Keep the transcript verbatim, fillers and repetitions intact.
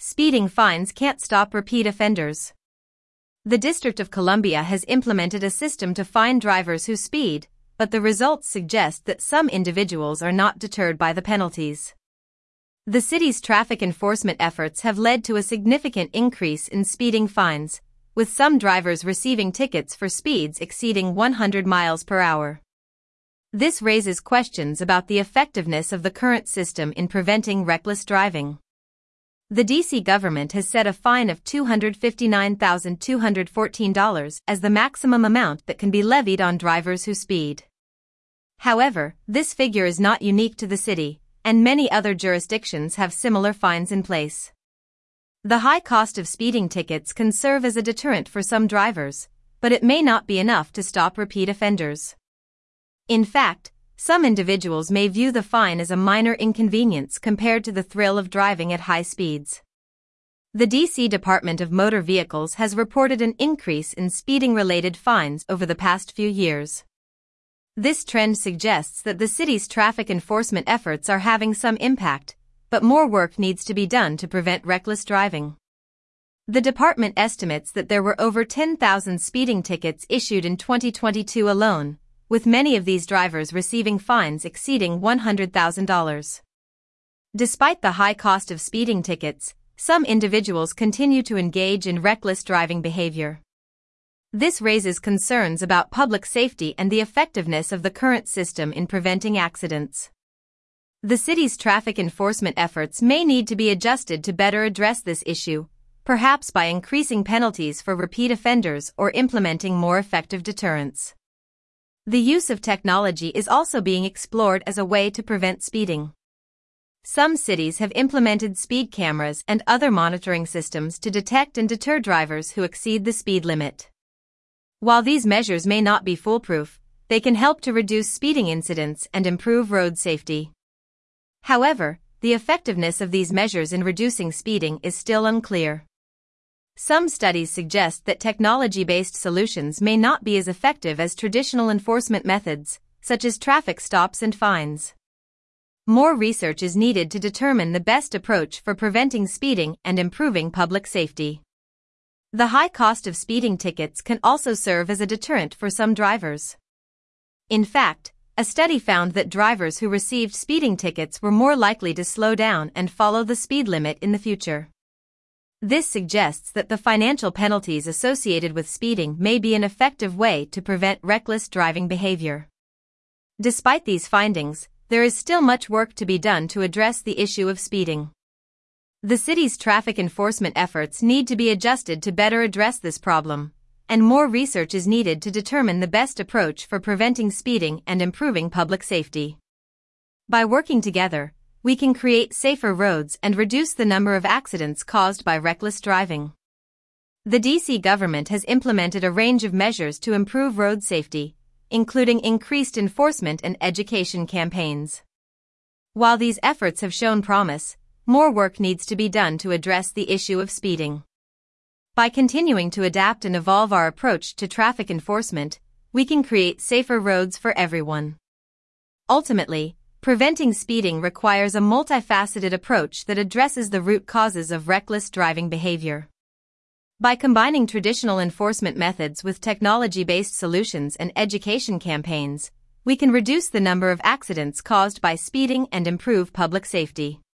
speeding fines can't stop repeat offenders. The District of Columbia has implemented a system to fine drivers who speed, but the results suggest that some individuals are not deterred by the penalties. The city's traffic enforcement efforts have led to a significant increase in speeding fines, with some drivers receiving tickets for speeds exceeding one hundred miles per hour. This raises questions about the effectiveness of the current system in preventing reckless driving. The D C government has set a fine of two hundred fifty-nine thousand two hundred fourteen dollars as the maximum amount that can be levied on drivers who speed. However, this figure is not unique to the city, and many other jurisdictions have similar fines in place. The high cost of speeding tickets can serve as a deterrent for some drivers, but it may not be enough to stop repeat offenders. In fact, some individuals may view the fine as a minor inconvenience compared to the thrill of driving at high speeds. The D C Department of Motor Vehicles has reported an increase in speeding-related fines over the past few years. This trend suggests that the city's traffic enforcement efforts are having some impact, but more work needs to be done to prevent reckless driving. The department estimates that there were over ten thousand speeding tickets issued in twenty twenty-two alone, with many of these drivers receiving fines exceeding one hundred thousand dollars. Despite the high cost of speeding tickets, some individuals continue to engage in reckless driving behavior. This raises concerns about public safety and the effectiveness of the current system in preventing accidents. The city's traffic enforcement efforts may need to be adjusted to better address this issue, perhaps by increasing penalties for repeat offenders or implementing more effective deterrents. The use of technology is also being explored as a way to prevent speeding. Some cities have implemented speed cameras and other monitoring systems to detect and deter drivers who exceed the speed limit. While these measures may not be foolproof, they can help to reduce speeding incidents and improve road safety. However, the effectiveness of these measures in reducing speeding is still unclear. Some studies suggest that technology-based solutions may not be as effective as traditional enforcement methods, such as traffic stops and fines. More research is needed to determine the best approach for preventing speeding and improving public safety. The high cost of speeding tickets can also serve as a deterrent for some drivers. In fact, a study found that drivers who received speeding tickets were more likely to slow down and follow the speed limit in the future. This suggests that the financial penalties associated with speeding may be an effective way to prevent reckless driving behavior. Despite these findings, there is still much work to be done to address the issue of speeding. The city's traffic enforcement efforts need to be adjusted to better address this problem, and more research is needed to determine the best approach for preventing speeding and improving public safety. By working together, we can create safer roads and reduce the number of accidents caused by reckless driving. The D C government has implemented a range of measures to improve road safety, including increased enforcement and education campaigns. While these efforts have shown promise, more work needs to be done to address the issue of speeding. By continuing to adapt and evolve our approach to traffic enforcement, we can create safer roads for everyone. Ultimately, preventing speeding requires a multifaceted approach that addresses the root causes of reckless driving behavior. By combining traditional enforcement methods with technology-based solutions and education campaigns, we can reduce the number of accidents caused by speeding and improve public safety.